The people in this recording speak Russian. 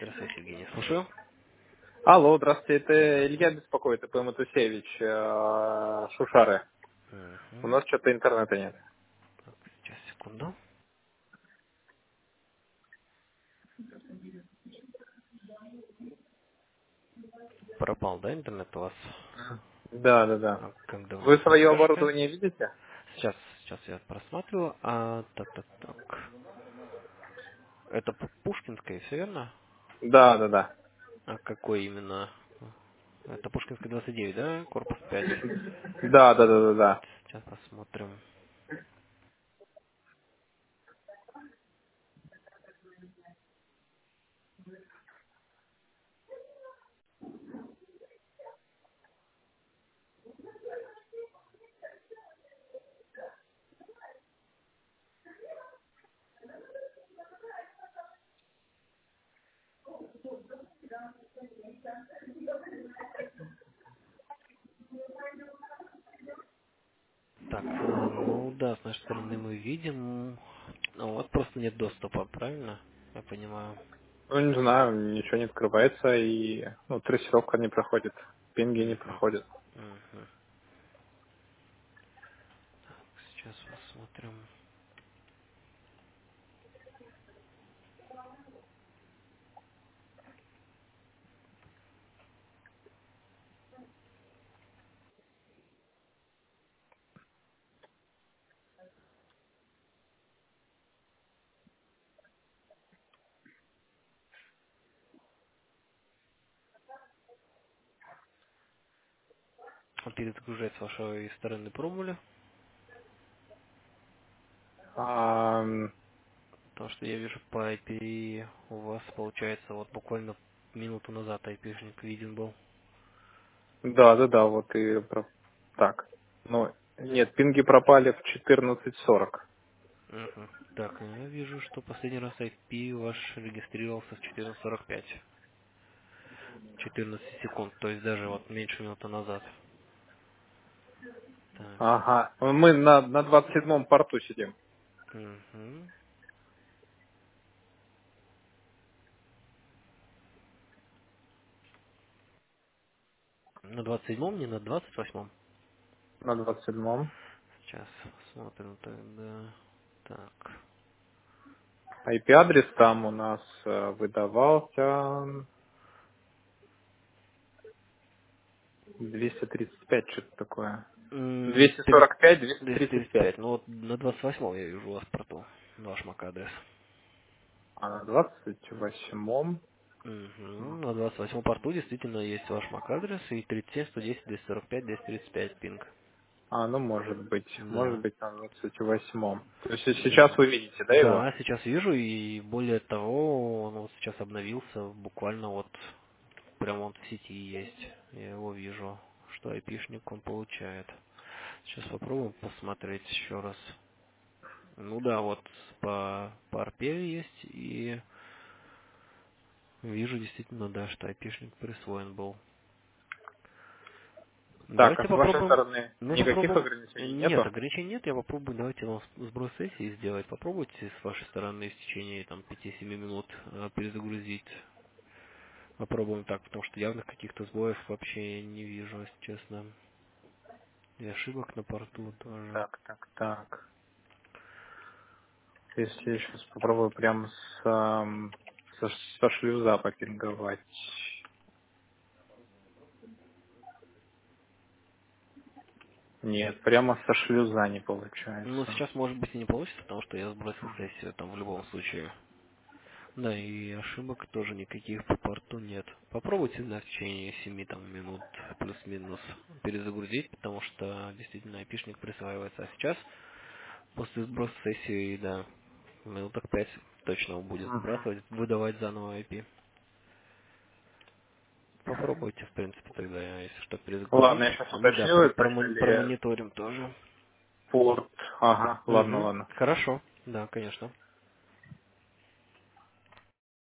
Здравствуй, Евгений. Слушаю. Алло, здравствуйте, это Илья беспокоит, это Матусевич, Шушары. У Мгм. нас что-то интернета нет. Так, сейчас, секунду. Пропал, да, интернет у вас? Да, да, да. А как давно Вы с ним свое прошли? оборудование видите? Сейчас я просматриваю. Так. Это Пушкинская, все верно? Да, да, да. А какой именно? Это Пушкинская 29, да? Корпус 5. Да, да, да, да, да. Сейчас посмотрим. Так, ну да, с нашей стороны мы видим. А у вас просто нет доступа, правильно? Я понимаю. Ну, не знаю, ничего не открывается, и трассировка не проходит, пинги не Мгм. проходят. Мгм. Сейчас посмотрим. Он перезагружает с вашей стороны пробовали, А, потому что я вижу по IP у вас получается вот буквально минуту назад IP-шник виден был. да, да, да, вот и так. Ну, нет, пинги пропали в 14:40. Мгм. Так, я вижу, что последний раз IP ваш регистрировался в 14:45. 14 секунд, то есть даже вот меньше минуты назад. Так. Ага. Мы на 27-м порту сидим. Мгм. На 27-м, не на 28-м. На 27-м. Сейчас смотрим тогда. Так. IP-адрес там у нас выдавался 235, что-то такое. М, три- 245, 235. 235. Ну вот на 28 я вижу у вас порту. Ваш MAC адрес. А на 28-м, Мгм. На 28 порту действительно есть ваш MAC адрес и 37, 110, 245, 235 пинг. ну может Да. быть на 28-м. То есть сейчас Да. вы видите, да, его? Да, сейчас вижу, и более того, он вот сейчас обновился, буквально вот прямо он в сети есть. Я его вижу, что айпишник он получает. Сейчас попробуем посмотреть еще раз. Ну да, вот по арпе есть, и вижу действительно, да, что айпишник присвоен был. Так, а Давайте с вашей попробуем. стороны Мы никаких попробуем. ограничений Нет, нету? ограничений нет. Я попробую. Давайте вам сброс сессии сделать. Попробуйте с вашей стороны в течение там 5-7 минут перезагрузить. Попробуем так, потому что явных каких-то сбоев вообще не вижу, если честно. И ошибок на порту тоже. Так, так, так. Если я сейчас попробую прям со шлюза попинговать. Нет, прямо со шлюза не Ну, получается. сейчас может быть и не получится, потому что я сбросил сессию там в любом случае. Да, и ошибок тоже никаких по порту нет. Попробуйте, да, в течение 7 минут плюс-минус перезагрузить, потому что действительно айпишник присваивается. А сейчас, после сброса сессии, да, минуток 5 точно он будет Мгм. сбрасывать, выдавать заново IP. Попробуйте, в принципе, тогда, если что, перезагрузить. Ладно, я сейчас А мы, да, уточню, точно ли промониторим тоже. порт. Ага, ладно, Угу. ладно. Хорошо, да, конечно.